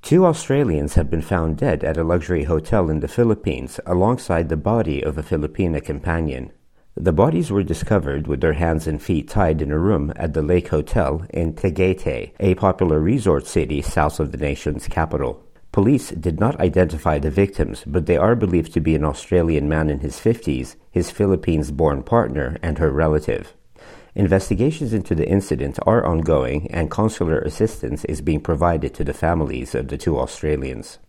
Two Australians have been found dead at a luxury hotel in the Philippines alongside the body of a Filipina companion. The bodies were discovered with their hands and feet tied in a room at the Lake Hotel in Tagaytay, a popular resort city south of the nation's capital. Police did not identify the victims, but they are believed to be an Australian man in his 50s, his Philippines-born partner, and her relative. Investigations into the incident are ongoing, and consular assistance is being provided to the families of the two Australians.